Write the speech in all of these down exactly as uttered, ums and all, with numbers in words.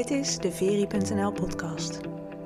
Dit is de Veri punt n l podcast.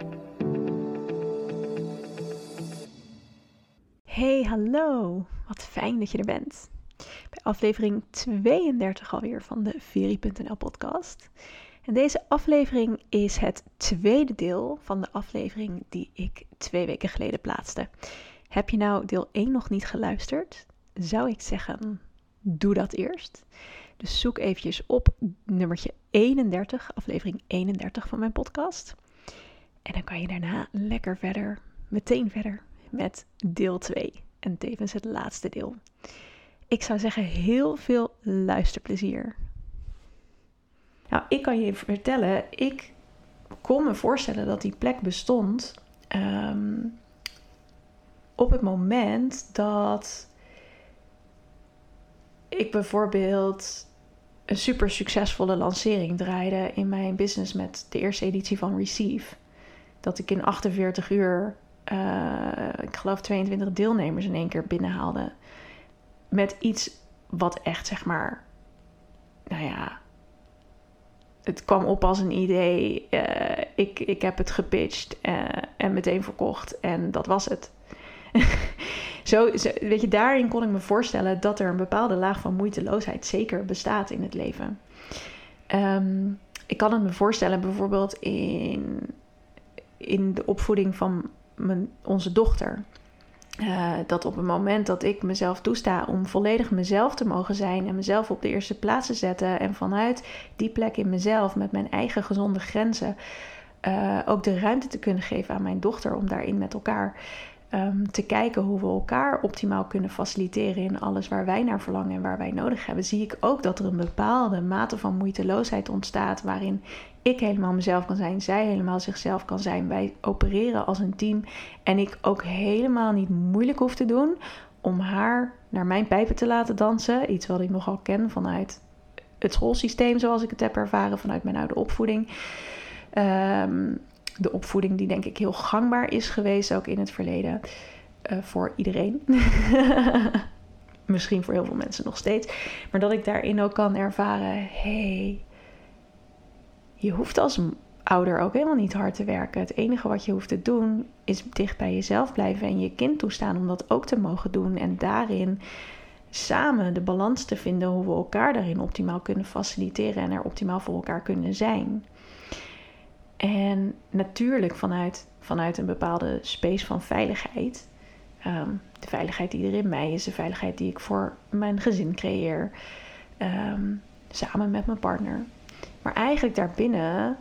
Hey, hallo. Wat fijn dat je er bent. Bij aflevering tweeëndertig alweer van de Veri punt n l podcast. En deze aflevering is het tweede deel van de aflevering die ik twee weken geleden plaatste. Heb je nou deel één nog niet geluisterd? Zou ik zeggen, doe dat eerst. Dus zoek eventjes op nummertje eenendertig, aflevering eenendertig van mijn podcast. En dan kan je daarna lekker verder, meteen verder met deel twee. En tevens het laatste deel. Ik zou zeggen, heel veel luisterplezier. Nou, ik kan je vertellen, ik kon me voorstellen dat die plek bestond um, op het moment dat ik bijvoorbeeld een super succesvolle lancering draaide in mijn business met de eerste editie van Receive. Dat ik in achtenveertig uur, uh, ik geloof tweeëntwintig deelnemers in één keer binnenhaalde. Met iets wat echt, zeg maar, nou ja, het kwam op als een idee. Uh, ik, ik heb het gepitcht uh, en meteen verkocht en dat was het. Zo, zo, weet je, daarin kon ik me voorstellen dat er een bepaalde laag van moeiteloosheid zeker bestaat in het leven. Um, ik kan het me voorstellen bijvoorbeeld in, in de opvoeding van mijn, onze dochter. Uh, dat op het moment dat ik mezelf toesta om volledig mezelf te mogen zijn en mezelf op de eerste plaats te zetten en vanuit die plek in mezelf met mijn eigen gezonde grenzen uh, ook de ruimte te kunnen geven aan mijn dochter om daarin met elkaar Um, te kijken hoe we elkaar optimaal kunnen faciliteren in alles waar wij naar verlangen en waar wij nodig hebben, zie ik ook dat er een bepaalde mate van moeiteloosheid ontstaat waarin ik helemaal mezelf kan zijn, zij helemaal zichzelf kan zijn. Wij opereren als een team en ik ook helemaal niet moeilijk hoef te doen om haar naar mijn pijpen te laten dansen. Iets wat ik nogal ken vanuit het schoolsysteem zoals ik het heb ervaren, vanuit mijn oude opvoeding. Um, De opvoeding die denk ik heel gangbaar is geweest, ook in het verleden, uh, voor iedereen. Misschien voor heel veel mensen nog steeds. Maar dat ik daarin ook kan ervaren, hey, je hoeft als ouder ook helemaal niet hard te werken. Het enige wat je hoeft te doen is dicht bij jezelf blijven en je kind toestaan om dat ook te mogen doen. En daarin samen de balans te vinden hoe we elkaar daarin optimaal kunnen faciliteren en er optimaal voor elkaar kunnen zijn. En natuurlijk vanuit, vanuit een bepaalde space van veiligheid. Um, de veiligheid die er in mij is. De veiligheid die ik voor mijn gezin creëer. Um, samen met mijn partner. Maar eigenlijk daarbinnen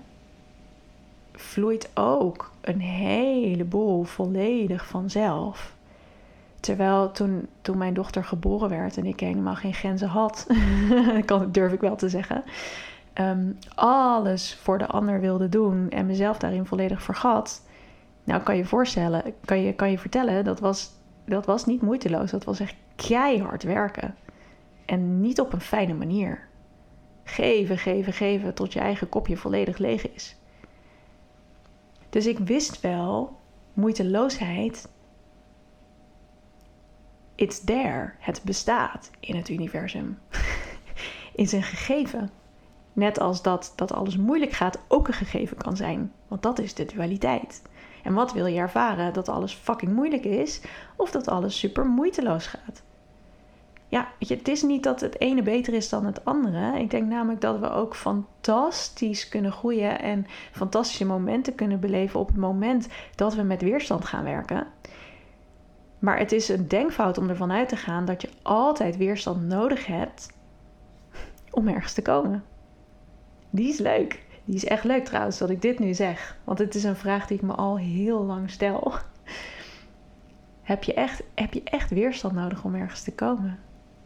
vloeit ook een heleboel volledig vanzelf. Terwijl toen, toen mijn dochter geboren werd en ik helemaal geen grenzen had. kan, durf ik wel te zeggen. Um, alles voor de ander wilde doen en mezelf daarin volledig vergat. Nou, kan je voorstellen, kan je, kan je vertellen, dat was, dat was niet moeiteloos. Dat was echt keihard werken. En niet op een fijne manier. Geven, geven, geven tot je eigen kopje volledig leeg is. Dus ik wist wel, moeiteloosheid, it's there. Het bestaat in het universum. Is een gegeven. Net als dat, dat alles moeilijk gaat ook een gegeven kan zijn. Want dat is de dualiteit. En wat wil je ervaren? Dat alles fucking moeilijk is? Of dat alles super moeiteloos gaat? Ja, weet je, het is niet dat het ene beter is dan het andere. Ik denk namelijk dat we ook fantastisch kunnen groeien en fantastische momenten kunnen beleven op het moment dat we met weerstand gaan werken. Maar het is een denkfout om ervan uit te gaan dat je altijd weerstand nodig hebt om ergens te komen. Die is leuk. Die is echt leuk trouwens dat ik dit nu zeg. Want het is een vraag die ik me al heel lang stel. Heb je echt, heb je echt weerstand nodig om ergens te komen?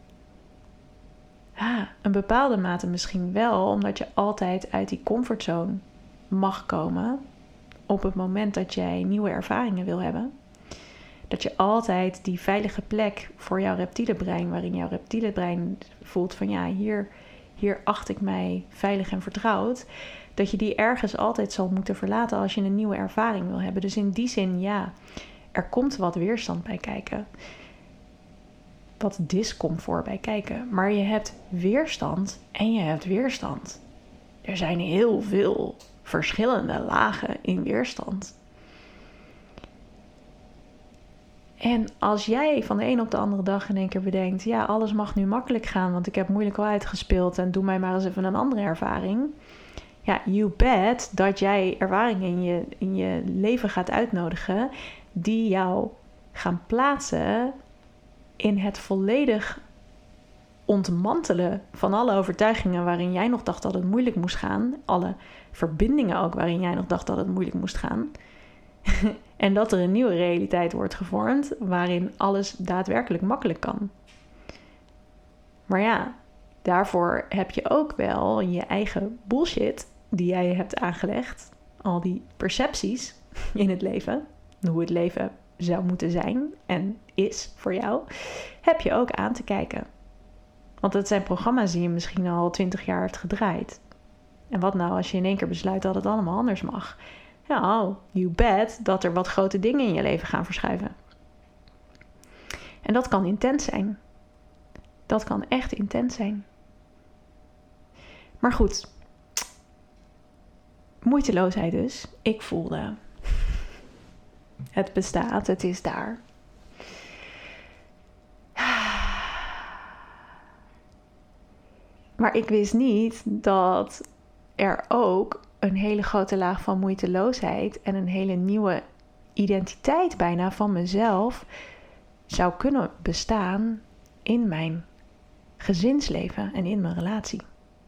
Ah, een bepaalde mate misschien wel, omdat je altijd uit die comfortzone mag komen op het moment dat jij nieuwe ervaringen wil hebben. Dat je altijd die veilige plek voor jouw reptiele brein, waarin jouw reptiele brein voelt van ja, hier... Hier acht ik mij veilig en vertrouwd. Dat je die ergens altijd zal moeten verlaten als je een nieuwe ervaring wil hebben. Dus in die zin, ja, er komt wat weerstand bij kijken. Wat discomfort bij kijken. Maar je hebt weerstand en je hebt weerstand. Er zijn heel veel verschillende lagen in weerstand. En als jij van de een op de andere dag in één keer bedenkt, ja, alles mag nu makkelijk gaan, want ik heb moeilijk al uitgespeeld en doe mij maar eens even een andere ervaring. Ja, you bet dat jij ervaringen in je, in je leven gaat uitnodigen die jou gaan plaatsen in het volledig ontmantelen van alle overtuigingen waarin jij nog dacht dat het moeilijk moest gaan. Alle verbindingen ook waarin jij nog dacht dat het moeilijk moest gaan. En dat er een nieuwe realiteit wordt gevormd waarin alles daadwerkelijk makkelijk kan. Maar ja, daarvoor heb je ook wel je eigen bullshit die jij hebt aangelegd. Al die percepties in het leven, hoe het leven zou moeten zijn en is voor jou, heb je ook aan te kijken. Want het zijn programma's die je misschien al twintig jaar hebt gedraaid. En wat nou als je in één keer besluit dat het allemaal anders mag? Ja, you bet dat er wat grote dingen in je leven gaan verschuiven. En dat kan intens zijn. Dat kan echt intens zijn. Maar goed, moeiteloosheid dus. Ik voelde, het bestaat, het is daar. Maar ik wist niet dat er ook een hele grote laag van moeiteloosheid en een hele nieuwe identiteit bijna van mezelf zou kunnen bestaan in mijn gezinsleven en in mijn relatie.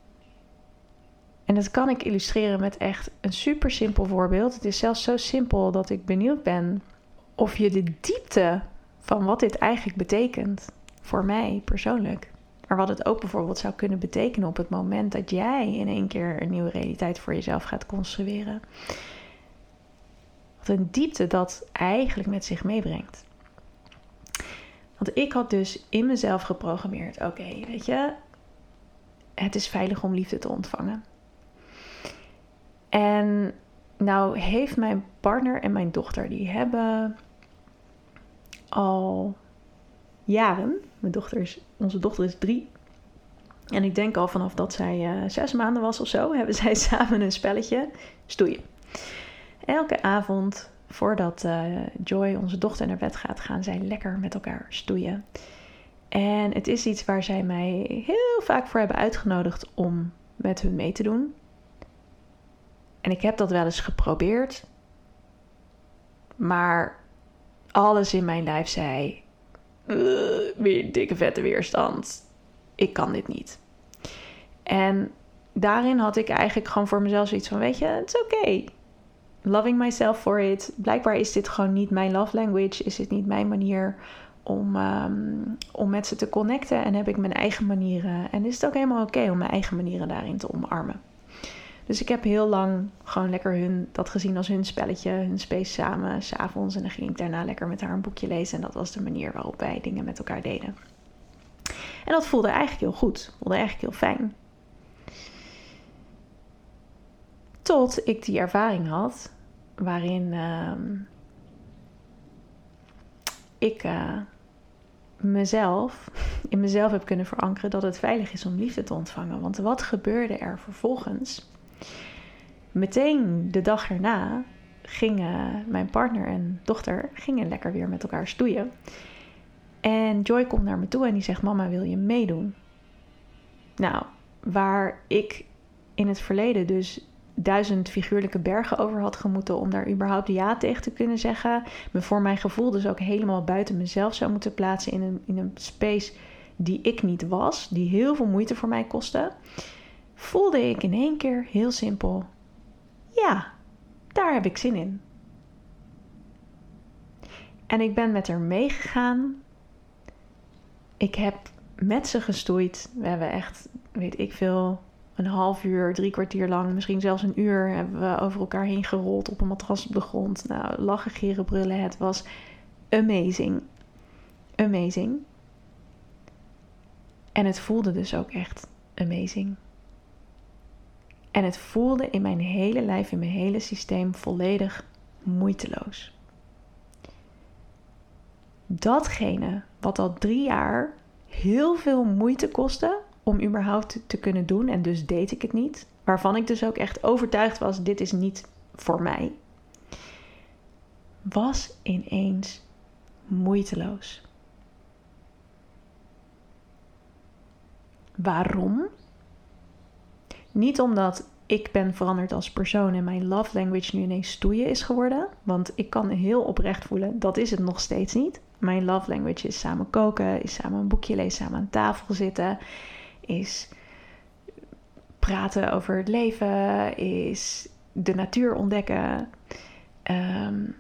En dat kan ik illustreren met echt een super simpel voorbeeld. Het is zelfs zo simpel dat ik benieuwd ben of je de diepte van wat dit eigenlijk betekent voor mij persoonlijk, maar wat het ook bijvoorbeeld zou kunnen betekenen op het moment dat jij in één keer een nieuwe realiteit voor jezelf gaat construeren. Wat een diepte dat eigenlijk met zich meebrengt. Want ik had dus in mezelf geprogrammeerd, oké, okay, weet je, het is veilig om liefde te ontvangen. En nou heeft mijn partner en mijn dochter, die hebben al jaren, mijn dochter is, onze dochter is drie. En ik denk al vanaf dat zij uh, zes maanden was of zo, hebben zij samen een spelletje stoeien. Elke avond voordat uh, Joy, onze dochter, naar bed gaat, gaan zij lekker met elkaar stoeien. En het is iets waar zij mij heel vaak voor hebben uitgenodigd om met hun mee te doen. En ik heb dat wel eens geprobeerd. Maar alles in mijn lijf zei, Uh, weer dikke vette weerstand. Ik kan dit niet. En daarin had ik eigenlijk gewoon voor mezelf zoiets van, weet je, het is oké. Okay. Loving myself for it. Blijkbaar is dit gewoon niet mijn love language. Is dit niet mijn manier om, um, om met ze te connecten. En heb ik mijn eigen manieren. En is het ook helemaal oké okay om mijn eigen manieren daarin te omarmen. Dus ik heb heel lang gewoon lekker hun, dat gezien als hun spelletje, hun space samen, 's avonds. En dan ging ik daarna lekker met haar een boekje lezen. En dat was de manier waarop wij dingen met elkaar deden. En dat voelde eigenlijk heel goed. Voelde eigenlijk heel fijn. Tot ik die ervaring had, waarin uh, ik uh, mezelf, in mezelf heb kunnen verankeren dat het veilig is om liefde te ontvangen. Want wat gebeurde er vervolgens? Meteen de dag erna gingen mijn partner en dochter gingen lekker weer met elkaar stoeien. En Joy komt naar me toe en die zegt, mama, wil je meedoen? Nou, waar ik in het verleden dus duizend figuurlijke bergen over had gemoeten om daar überhaupt ja tegen te kunnen zeggen, me voor mijn gevoel dus ook helemaal buiten mezelf zou moeten plaatsen in een, in een space die ik niet was, die heel veel moeite voor mij kostte, voelde ik in één keer heel simpel, ja, daar heb ik zin in. En ik ben met haar meegegaan. Ik heb met ze gestoeid. We hebben echt, weet ik veel, een half uur, drie kwartier lang, misschien zelfs een uur, hebben we over elkaar heen gerold op een matras op de grond. Nou, lachen, gieren, brullen. Het was amazing. Amazing. En het voelde dus ook echt amazing. En het voelde in mijn hele lijf, in mijn hele systeem volledig moeiteloos. Datgene wat al drie jaar heel veel moeite kostte om überhaupt te, te kunnen doen. En dus deed ik het niet. Waarvan ik dus ook echt overtuigd was, dit is niet voor mij. Was ineens moeiteloos. Waarom? Niet omdat ik ben veranderd als persoon en mijn love language nu ineens stoeien is geworden. Want ik kan heel oprecht voelen, dat is het nog steeds niet. Mijn love language is samen koken, is samen een boekje lezen, samen aan tafel zitten, is praten over het leven, is de natuur ontdekken, um,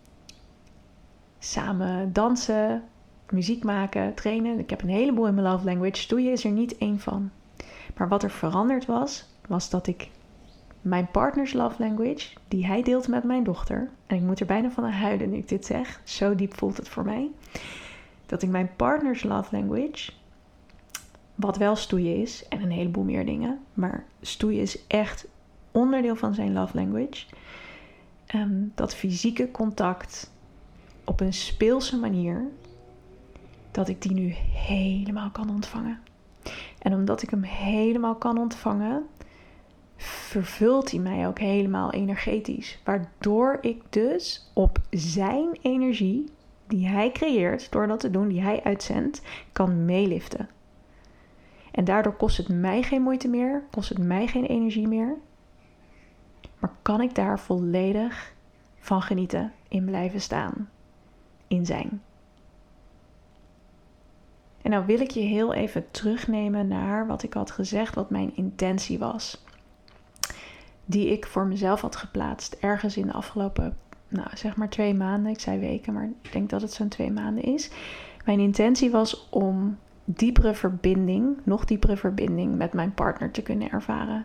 samen dansen, muziek maken, trainen. Ik heb een heleboel in mijn love language. Stoeien is er niet één van. Maar wat er veranderd was, was dat ik mijn partners love language, die hij deelt met mijn dochter, en ik moet er bijna van huilen nu ik dit zeg, zo diep voelt het voor mij, dat ik mijn partners love language, wat wel stoeien is, en een heleboel meer dingen, maar stoeien is echt onderdeel van zijn love language, um, dat fysieke contact op een speelse manier, dat ik die nu helemaal kan ontvangen. En omdat ik hem helemaal kan ontvangen, vervult hij mij ook helemaal energetisch. Waardoor ik dus op zijn energie, die hij creëert, door dat te doen, die hij uitzendt, kan meeliften. En daardoor kost het mij geen moeite meer, kost het mij geen energie meer. Maar kan ik daar volledig van genieten, in blijven staan, in zijn. En nou wil ik je heel even terugnemen naar wat ik had gezegd, wat mijn intentie was. Die ik voor mezelf had geplaatst, ergens in de afgelopen, nou zeg maar twee maanden. Ik zei weken, maar ik denk dat het zo'n twee maanden is. Mijn intentie was om diepere verbinding, nog diepere verbinding met mijn partner te kunnen ervaren.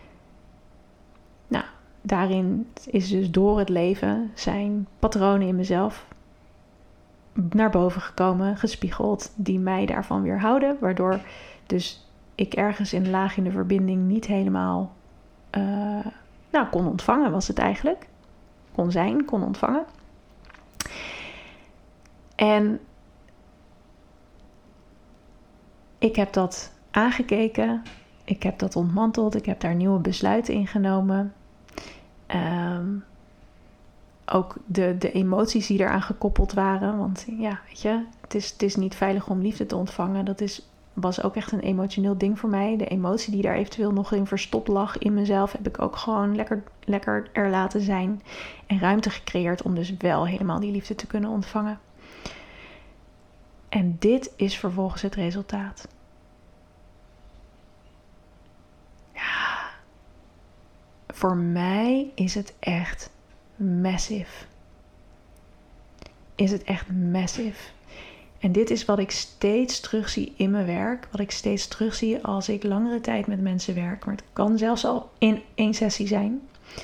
Nou, daarin is dus door het leven zijn patronen in mezelf naar boven gekomen, gespiegeld, die mij daarvan weerhouden. Waardoor dus ik ergens in laag in de verbinding niet helemaal uh, nou, kon ontvangen, was het eigenlijk. Kon zijn, kon ontvangen. En ik heb dat aangekeken. Ik heb dat ontmanteld. Ik heb daar nieuwe besluiten in genomen. Um, ook de, de emoties die eraan gekoppeld waren. Want ja, weet je, het is, het is niet veilig om liefde te ontvangen. Dat is, was ook echt een emotioneel ding voor mij. De emotie die daar eventueel nog in verstopt lag in mezelf, heb ik ook gewoon lekker, lekker er laten zijn. En ruimte gecreëerd om dus wel helemaal die liefde te kunnen ontvangen. En dit is vervolgens het resultaat. Ja, voor mij is het echt massive. Is het echt massive. En dit is wat ik steeds terugzie in mijn werk. Wat ik steeds terugzie als ik langere tijd met mensen werk. Maar het kan zelfs al in één sessie zijn.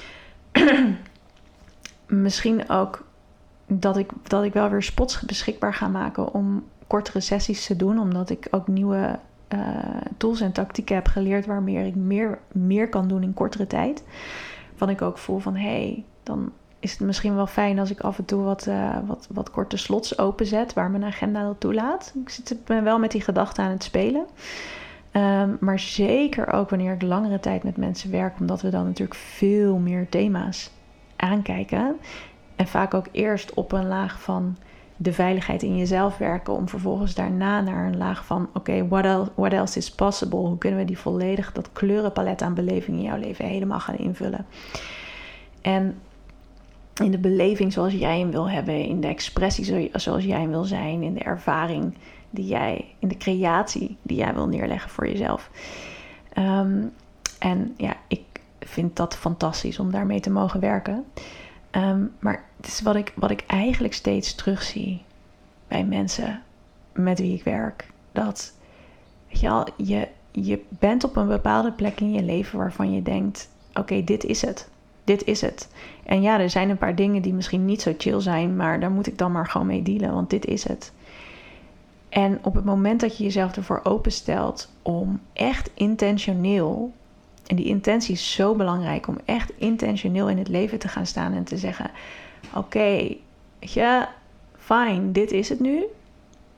Misschien ook dat ik, dat ik wel weer spots beschikbaar ga maken om kortere sessies te doen. Omdat ik ook nieuwe uh, tools en tactieken heb geleerd waarmee ik meer, meer kan doen in kortere tijd. Van ik ook voel van hé, hey, dan is het misschien wel fijn als ik af en toe wat, uh, wat, wat korte slots openzet waar mijn agenda dat toelaat. Ik zit wel met die gedachten aan het spelen. Um, maar zeker ook wanneer ik langere tijd met mensen werk, omdat we dan natuurlijk veel meer thema's aankijken. En vaak ook eerst op een laag van de veiligheid in jezelf werken, om vervolgens daarna naar een laag van oké, okay, what, else, what else is possible? Hoe kunnen we die volledig, dat kleurenpalet aan beleving in jouw leven helemaal gaan invullen? En in de beleving zoals jij hem wil hebben, in de expressie zoals jij hem wil zijn, in de ervaring die jij, in de creatie die jij wil neerleggen voor jezelf. Um, en ja, ik vind dat fantastisch om daarmee te mogen werken. Um, maar het is wat ik, wat ik eigenlijk steeds terugzie bij mensen met wie ik werk. Dat, weet je al, je, je bent op een bepaalde plek in je leven waarvan je denkt, oké, okay, dit is het. Dit is het. En ja, er zijn een paar dingen die misschien niet zo chill zijn, maar daar moet ik dan maar gewoon mee dealen, want dit is het. En op het moment dat je jezelf ervoor openstelt om echt intentioneel, en die intentie is zo belangrijk, om echt intentioneel in het leven te gaan staan en te zeggen, oké, okay, ja, fijn, dit is het nu.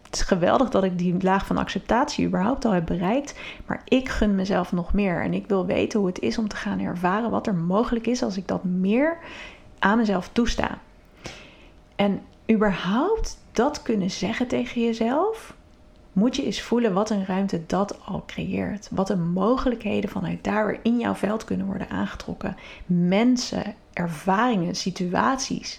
Het is geweldig dat ik die laag van acceptatie überhaupt al heb bereikt. Maar ik gun mezelf nog meer. En ik wil weten hoe het is om te gaan ervaren wat er mogelijk is als ik dat meer aan mezelf toesta. En überhaupt dat kunnen zeggen tegen jezelf, moet je eens voelen wat een ruimte dat al creëert. Wat de mogelijkheden vanuit daar weer in jouw veld kunnen worden aangetrokken. Mensen, ervaringen, situaties.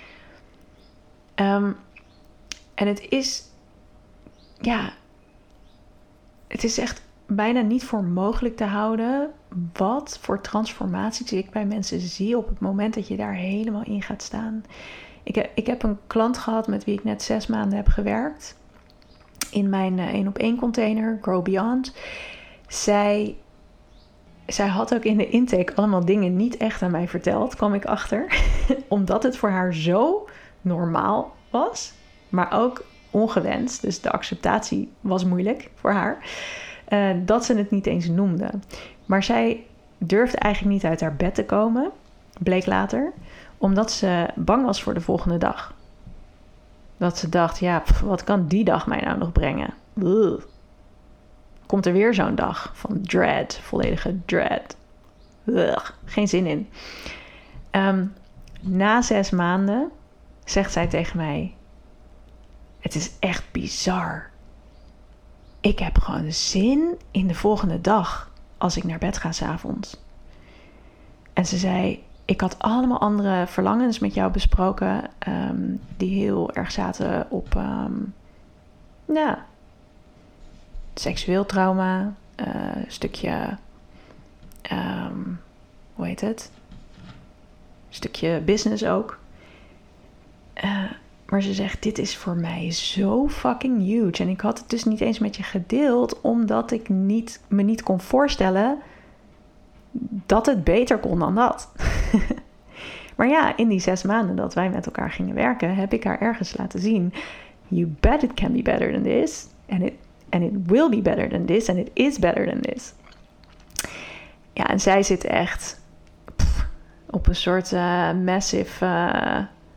Um, en het is, ja, het is echt bijna niet voor mogelijk te houden wat voor transformaties ik bij mensen zie op het moment dat je daar helemaal in gaat staan. Ik heb, ik heb een klant gehad met wie ik net zes maanden heb gewerkt. In mijn één op één container, Grow Beyond. Zij, zij had ook in de intake allemaal dingen niet echt aan mij verteld, kwam ik achter. Omdat het voor haar zo normaal was, maar ook ongewenst. Dus de acceptatie was moeilijk voor haar. Uh, dat ze het niet eens noemde. Maar zij durfde eigenlijk niet uit haar bed te komen, bleek later, omdat ze bang was voor de volgende dag. Dat ze dacht, ja, pff, wat kan die dag mij nou nog brengen? Ugh. Komt er weer zo'n dag van dread, volledige dread. Ugh, geen zin in. Um, na zes maanden zegt zij tegen mij, het is echt bizar. Ik heb gewoon zin in de volgende dag als ik naar bed ga 's avonds. En ze zei, ik had allemaal andere verlangens met jou besproken, um, die heel erg zaten op, um, nou, seksueel trauma, uh, een stukje, um, hoe heet het? Een stukje business ook. Uh, maar ze zegt, dit is voor mij zo fucking huge. En ik had het dus niet eens met je gedeeld, omdat ik niet, me niet kon voorstellen dat het beter kon dan dat. Maar ja, in die zes maanden dat wij met elkaar gingen werken, heb ik haar ergens laten zien, you bet it can be better than this. And it, and it will be better than this. And it is better than this. Ja, en zij zit echt pff, op een soort uh, massive, uh,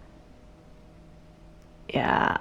ja,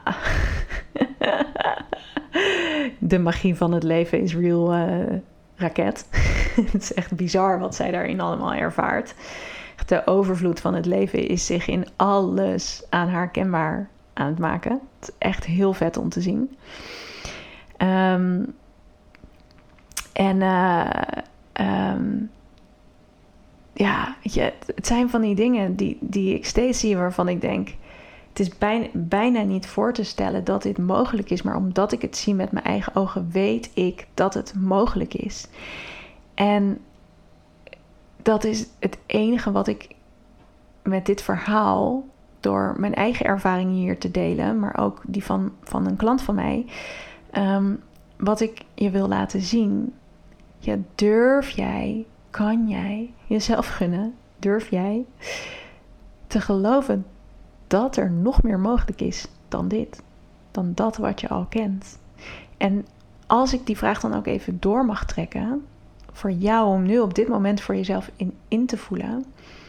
de magie van het leven is real uh, raket. Het is echt bizar wat zij daarin allemaal ervaart. De overvloed van het leven is zich in alles aan haar kenbaar aan het maken. Het is echt heel vet om te zien. Um, en uh, um, ja, weet je, het zijn van die dingen die, die ik steeds zie waarvan ik denk, het is bijna, bijna niet voor te stellen dat dit mogelijk is. Maar omdat ik het zie met mijn eigen ogen, weet ik dat het mogelijk is. En dat is het enige wat ik met dit verhaal, door mijn eigen ervaringen hier te delen, maar ook die van, van een klant van mij, um, wat ik je wil laten zien. Ja, durf jij, kan jij jezelf gunnen, durf jij te geloven dat er nog meer mogelijk is dan dit, dan dat wat je al kent. En als ik die vraag dan ook even door mag trekken, voor jou om nu op dit moment voor jezelf in, in te voelen.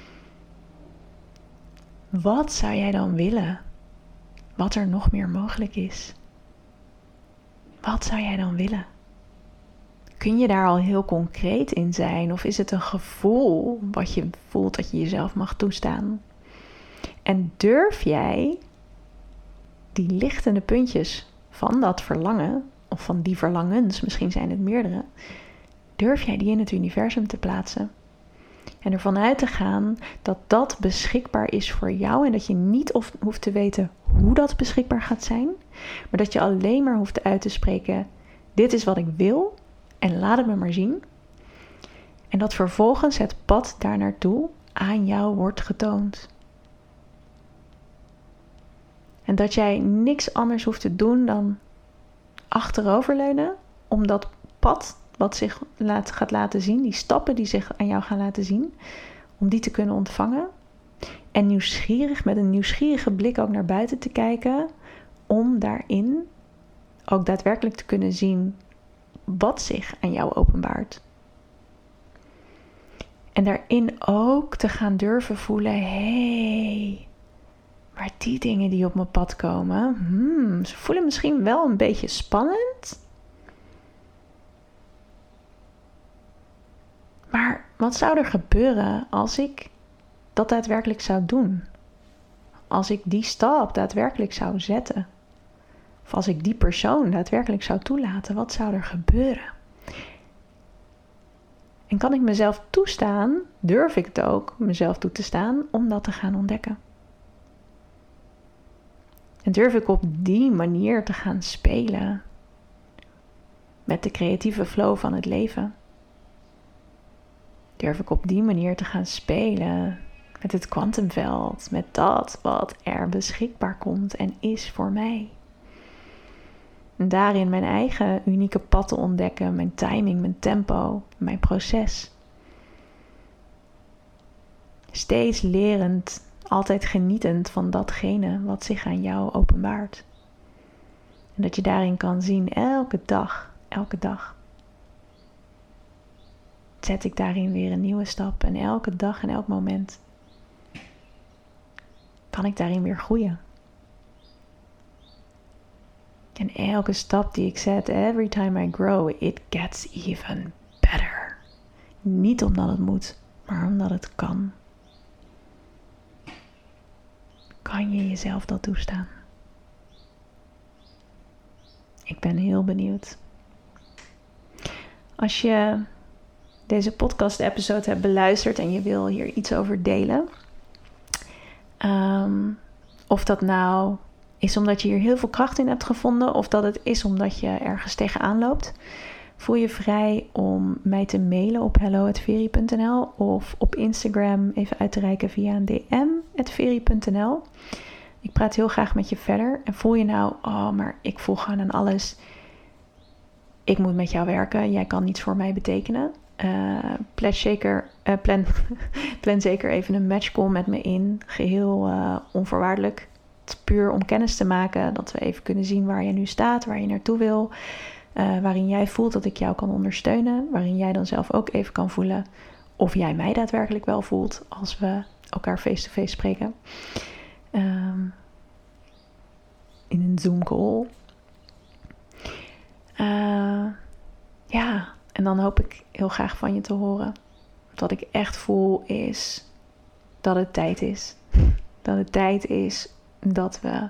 Wat zou jij dan willen? Wat er nog meer mogelijk is? Wat zou jij dan willen? Kun je daar al heel concreet in zijn? Of is het een gevoel wat je voelt dat je jezelf mag toestaan? En durf jij die lichtende puntjes van dat verlangen, of van die verlangens, misschien zijn het meerdere, durf jij die in het universum te plaatsen? En ervan uit te gaan dat dat beschikbaar is voor jou en dat je niet of, hoeft te weten hoe dat beschikbaar gaat zijn, maar dat je alleen maar hoeft uit te spreken, dit is wat ik wil en laat het me maar zien. En dat vervolgens het pad daar naartoe aan jou wordt getoond. En dat jij niks anders hoeft te doen dan achteroverleunen om dat pad wat zich laat, gaat laten zien, die stappen die zich aan jou gaan laten zien, om die te kunnen ontvangen. En nieuwsgierig, met een nieuwsgierige blik ook naar buiten te kijken, om daarin ook daadwerkelijk te kunnen zien wat zich aan jou openbaart. En daarin ook te gaan durven voelen, hé, hey, Maar die dingen die op mijn pad komen, hmm, ze voelen misschien wel een beetje spannend. Maar wat zou er gebeuren als ik dat daadwerkelijk zou doen? Als ik die stap daadwerkelijk zou zetten? Of als ik die persoon daadwerkelijk zou toelaten, wat zou er gebeuren? En kan ik mezelf toestaan, durf ik het ook mezelf toe te staan om dat te gaan ontdekken? En durf ik op die manier te gaan spelen met de creatieve flow van het leven? Durf ik op die manier te gaan spelen met het kwantumveld, met dat wat er beschikbaar komt en is voor mij? En daarin mijn eigen unieke pad te ontdekken, mijn timing, mijn tempo, mijn proces. Steeds lerend, altijd genietend van datgene wat zich aan jou openbaart. En dat je daarin kan zien, elke dag, elke dag. Zet ik daarin weer een nieuwe stap en elke dag en elk moment kan ik daarin weer groeien. En elke stap die ik zet, every time I grow, it gets even better. Niet omdat het moet, maar omdat het kan. Kan je jezelf dat toestaan? Ik ben heel benieuwd. Als je deze podcast-episode hebt beluisterd en je wil hier iets over delen, um, of dat nou is omdat je hier heel veel kracht in hebt gevonden, of dat het is omdat je ergens tegenaan loopt, voel je vrij om mij te mailen op hello at veri punt n l of op Instagram even uit te reiken via een D M at veri punt n l. Ik praat heel graag met je verder. En voel je nou, oh, maar ik voel gewoon aan alles, ik moet met jou werken, jij kan niets voor mij betekenen. Uh, plan, zeker, uh, plan, plan zeker even een matchcall met me in, geheel uh, onvoorwaardelijk. Het is puur om kennis te maken, dat we even kunnen zien waar je nu staat, waar je naartoe wil. Uh, waarin jij voelt dat ik jou kan ondersteunen. Waarin jij dan zelf ook even kan voelen of jij mij daadwerkelijk wel voelt als we elkaar face-to-face spreken. Um, in een Zoom call. Uh, ja, en dan hoop ik heel graag van je te horen. Wat ik echt voel is dat het tijd is. Dat het tijd is dat we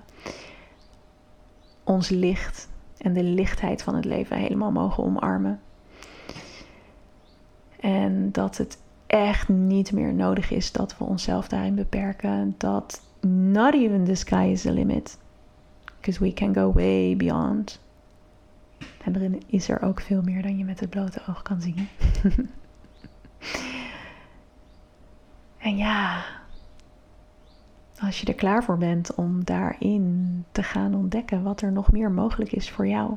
ons licht en de lichtheid van het leven helemaal mogen omarmen. En dat het echt niet meer nodig is dat we onszelf daarin beperken. Dat not even the sky is the limit. Because we can go way beyond. En erin is er ook veel meer dan je met het blote oog kan zien. En ja, als je er klaar voor bent om daarin te gaan ontdekken wat er nog meer mogelijk is voor jou,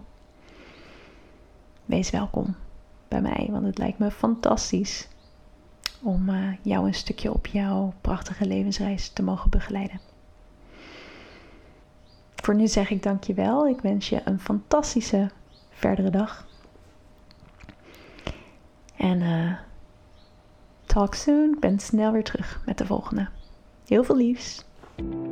wees welkom bij mij, want het lijkt me fantastisch om uh, jou een stukje op jouw prachtige levensreis te mogen begeleiden. Voor nu zeg ik dankjewel. Ik wens je een fantastische verdere dag. En uh, talk soon. Ik ben snel weer terug met de volgende. Heel veel liefs.